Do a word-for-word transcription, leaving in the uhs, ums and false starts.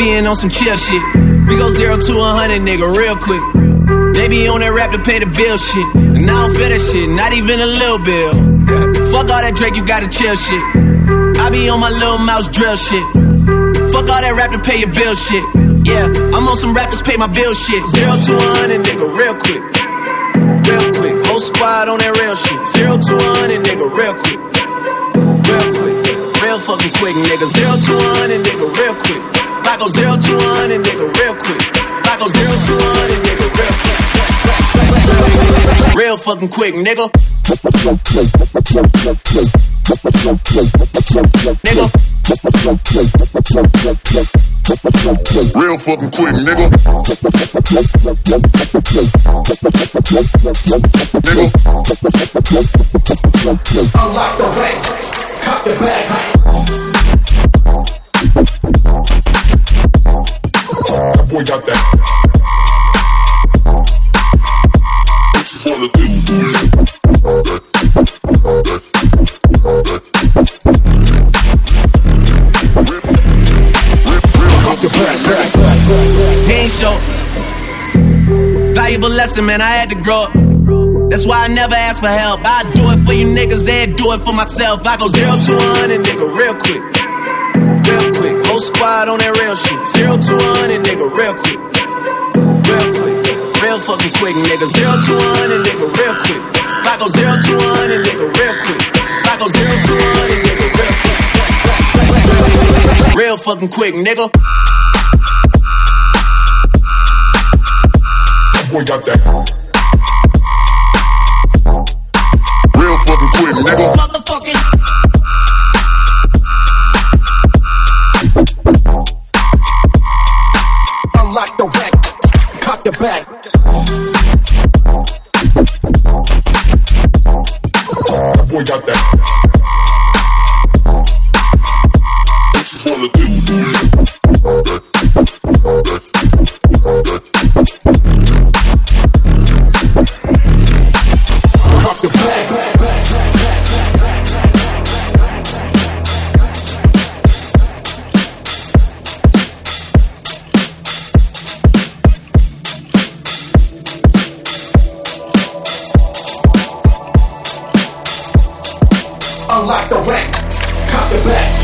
being on some chill shit. We go zero to a hundred, nigga, real quick. They be on that rap to pay the bill shit. And I don't feel that shit, not even a little bill. Fuck all that Drake, you gotta chill shit. I be on my little mouse drill shit. Fuck all that rap to pay your bill shit. Yeah, I'm on some rappers pay my bill shit. Zero to a hundred, nigga, real quick. Real quick, whole squad on that real shit. Zero to a hundred, nigga, real quick. Real quick, real fucking quick, nigga. Zero to a hundred, nigga, real quick. I go zero to a hundred, nigga, real quick. I go zero to a hundred, nigga, real quick. Real fucking quick, nigga. Nigga. Real fucking quick, nigga. Nigga. Unlock the bank, cut the bag. That boy got that. What you wanna do? He ain't show. Valuable lesson, man, I had to grow up. That's why I never ask for help. I do it for you niggas and do it for myself. I go zero to a hundred, nigga, real quick. Real quick, whole squad on that real shit. Zero to a hundred, nigga, real quick. Real quick, real fucking quick, nigga. Zero to a hundred, nigga, real quick. I go zero to a hundred, nigga, real quick. I go zero to a hundred, nigga, real quick. Real fucking quick, nigga. That boy got that. Real fucking quick, nigga. Motherfucking. Unlock the rack, cock the back. That boy got that. What you wanna do? Cock the back. Unlock the rack, cock the back.